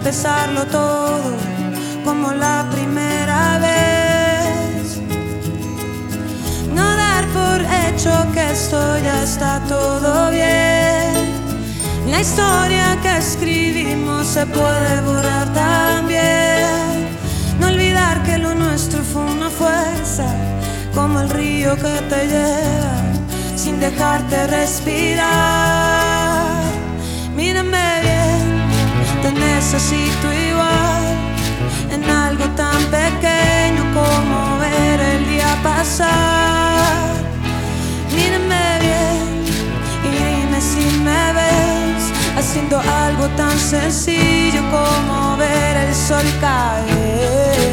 empezarlo todo como la primera vez. No dar por hecho que esto ya está todo bien. La historia que escribimos se puede borrar también. No olvidar que lo nuestro fue una fuerza, como el río que te lleva sin dejarte respirar. Mírame bien, te necesito igual, en algo tan pequeño como ver el día pasar. Mírame bien y dime si me ves haciendo algo tan sencillo como ver el sol caer.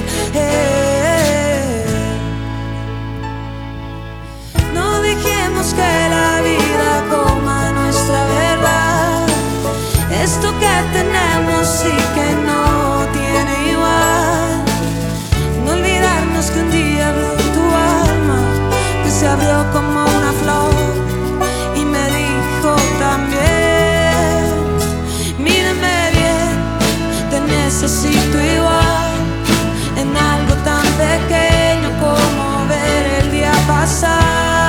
No dejemos que la vida coma nuestra verdad, esto que tenemos y que no tiene igual. No olvidarnos que un día abrió tu alma, que se abrió como una flor y me dijo también: mírame bien, te necesito igual, en algo tan pequeño como ver el día pasar.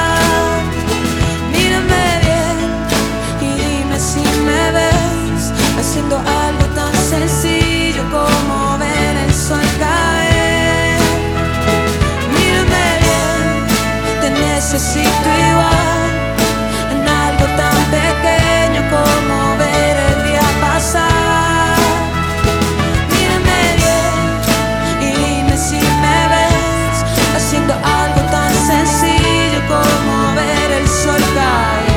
Haciendo algo tan sencillo como ver el sol caer. Mírame bien, te necesito igual, en algo tan pequeño como ver el día pasar. Mírame bien y dime si me ves haciendo algo tan sencillo como ver el sol caer.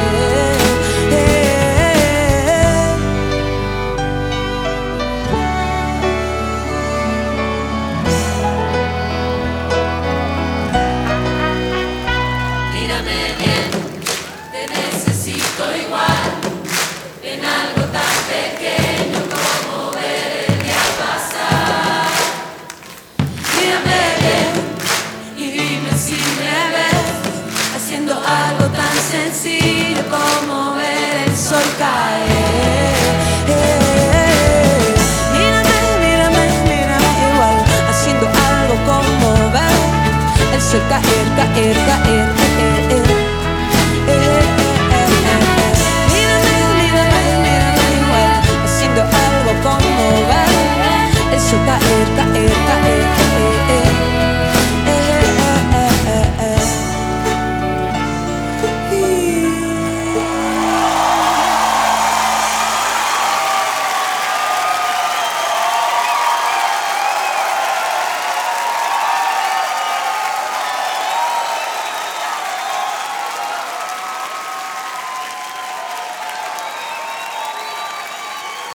Algo tan sencillo como ver el sol caer. Mírame igual, haciendo algo como ver el sol caer, caer, caer.